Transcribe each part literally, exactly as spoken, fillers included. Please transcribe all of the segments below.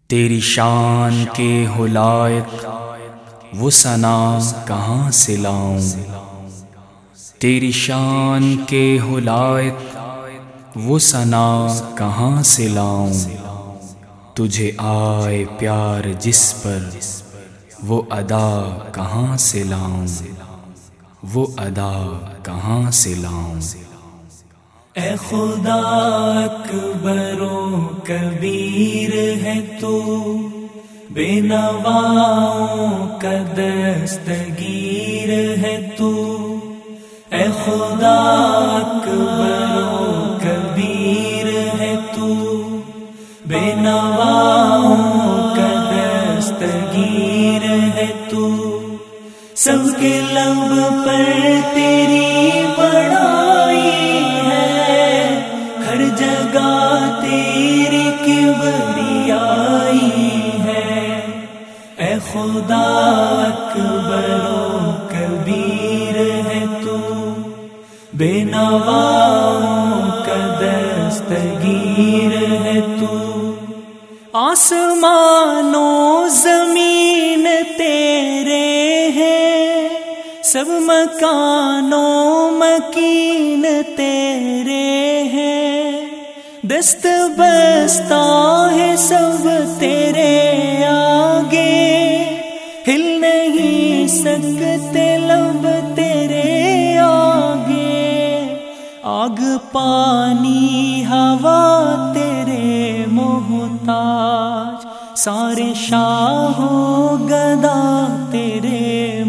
تیری شان کے ہو لائق وہ ثنا کہاں سے لاؤں، تیری شان کے ہو لائق وہ ثنا کہاں سے لاؤں، تجھے آئے پیار جس پر وہ ادا کہاں سے لاؤں، وہ ادا کہاں سے لاؤں۔ اے خدا اکبر و کبیر ہے تو، بے نواؤں کا دستگیر ہے تو، اے خدا اکبر و کبیر ہے تو، بے نواؤں کا دستگیر ہے تو، سب کے لب پر تیری بڑائی ہے، ہر جگہ تیری کبریائی ہے، اے خدا اکبر و کبیر ہے تو، بے نواؤں کا دستگیر ہے تو، آسمان و زمین تیرے ہیں، سب مکان و مکین تیرے ہیں، دست بستہ ہے سب تیرے آگے، ہل نہیں سکتے لب تیرے آگے، آگ پانی ہوا تیرے محتاج، سارے شاہ و گدا تیرے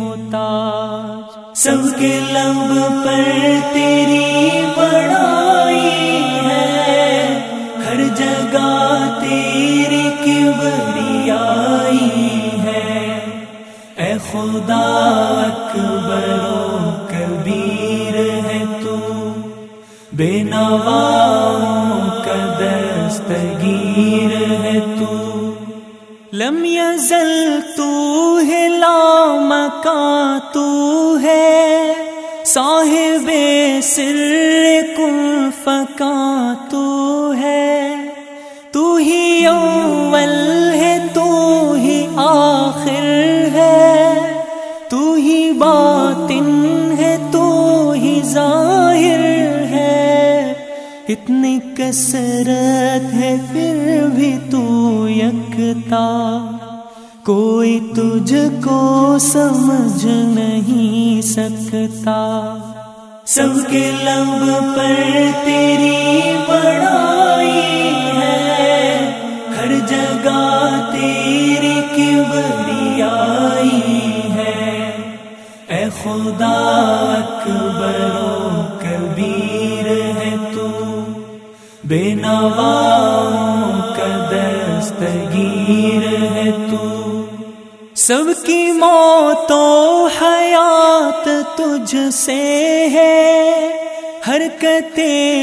محتاج، سب کے لب پر تیری بڑائی ہے، ہر جگہ تیری کبریائی ہے، اے خدا اکبر و کبیر ہے تو، بے نواؤں کا دستگیر ہے تو، لم یزل تو ہے لامکاں تو ہے، صاحب سر کن فکاں تو ہے، تو ہی اول ہے تو ہی آخر ہے، تو ہی باطن ہے تو ہی ظاہر ہے، اتنی کثرت ہے پھر بھی تو یکتا، کوئی تجھ کو سمجھ نہیں سکتا، سب کے لب پر تیری بڑائی ہے، ہر جگہ تیری کبریائی ہے، اے خدا اکبر و کبیر ہے تو، بے نواؤں کا دستگیر ہے تو، سب کی موت و حیات تجھ سے ہے، حرکت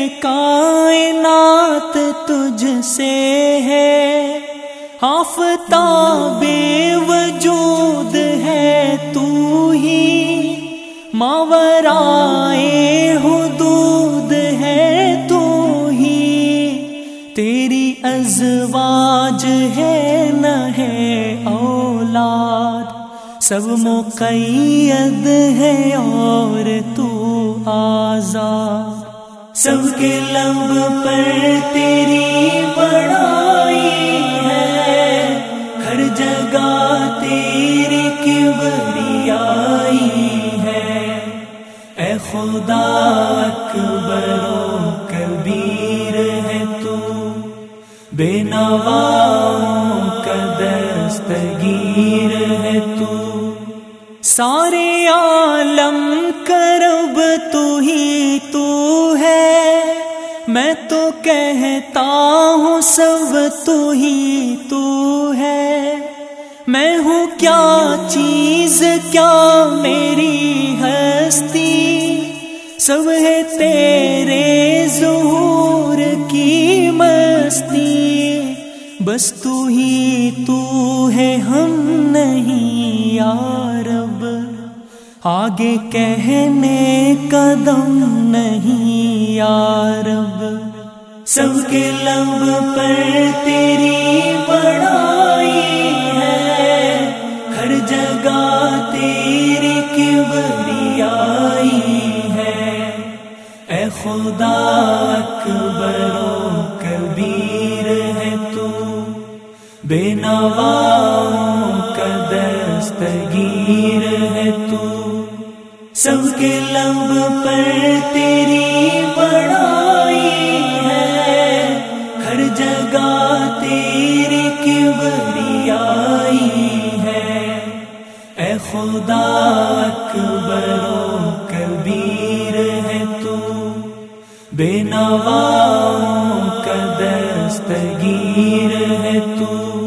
کائنات تجھ سے ہے، آفتاب وجود ہے تو ہی، ماورائے حدود ہے تو ہی، تیری ازواج ہے نہ ہے اولاد، سب مقید ہے اور تو آزاد، سب کے لب پر تیری بڑائی ہے، ہر جگہ تیری کبریائی ہے، اے خدا اکبر و کبیر ہے تو، بے نواؤں کا دستگیر ہے تو، سارے عالم کا رب تو ہی تو ہے، میں تو کہتا ہوں سب تو ہی تو ہے، میں ہوں کیا چیز کیا میری ہستی، سب ہے تیرے ظہور کی مستی، بس تو ہی تو ہے ہم نہیں یا رب، آگے کہنے کا دم نہیں یا رب، سب کے لب پر تیری بڑا بے نواؤں کا دستگیر ہے تو، سب کے لب پر تیری بڑائی ہے، ہر جگہ تیری کبریائی ہے، اے خدا اکبر و کبیر ہے تو، بے نواؤں کا دستگیر ہے تو۔